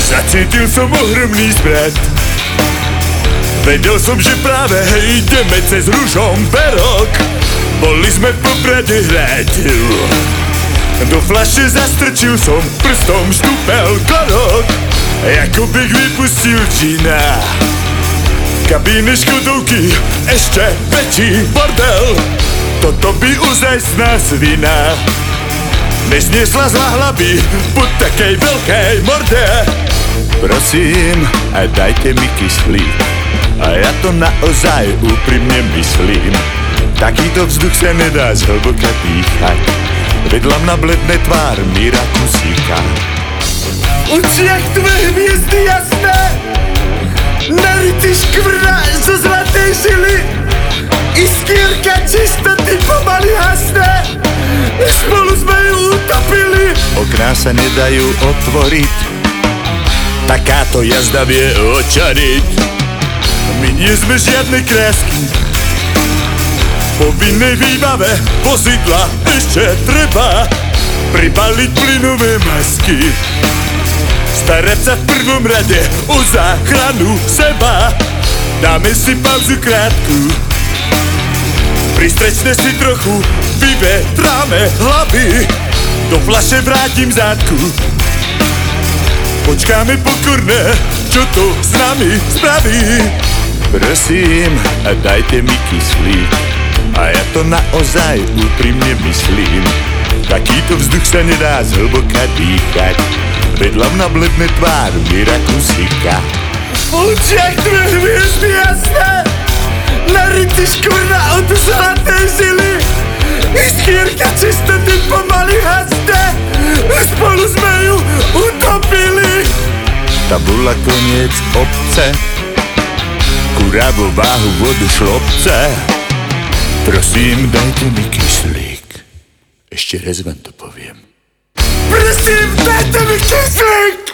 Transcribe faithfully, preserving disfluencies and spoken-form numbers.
Zacítil som ohromný smrad. Vedel som, že práve ideme cez Ružomberok. Boli sme v Poprade hrať. Do fľaše zastrčil som, prstom štúpel korok. Jako bych vypustil džina. V kabíne Škodovky ešte väčší bordel. Toto by uzajstná svina nezniesla zlá hlavy po takej veľkej morde. Prosím, dajte mi kyslík, a ja to naozaj úprimne myslím. Takýto vzduch sa nedá zhlboka dýchať. Vedľa mna bledne tvár Míra Kusíka. Oči jak tvé hviezdy jasné, narytý škvrna zo zlatej žily. Iskierka čistoty pomaly hasne, spolu sme ju utopili. Okná sa nedajú otvoriť, takáto jazda vie očariť. My nie sme žiadne krásky, po vinnej výbave vozidla ešte treba pribaliť plynové masky. Starať sa v prvom rade o záchranu seba. Dáme si pauzu krátku, pristrečne si trochu vyvetráme hlavy. Do fľaše vrátim zátku, počkáme pokorne, čo to s nami spraví. Prosím, dajte mi kyslík, a ja to naozaj úprimne myslím. Takýto vzduch sa nedá zhlboka dýchať. Vedľa mna bledne tvár Míra Kusíka. Oči jak dve hviezdy jasné, narytý škvrna od zlatej žily. Iskierka čistoty pomaly hasne, spolu sme ju utopili. Tabula koniec obce, kurá vo váhu vodu šlopce. Prosím, dajte mi kyslík, ešte raz vám to poviem. Prosím, dajte mi kyslík!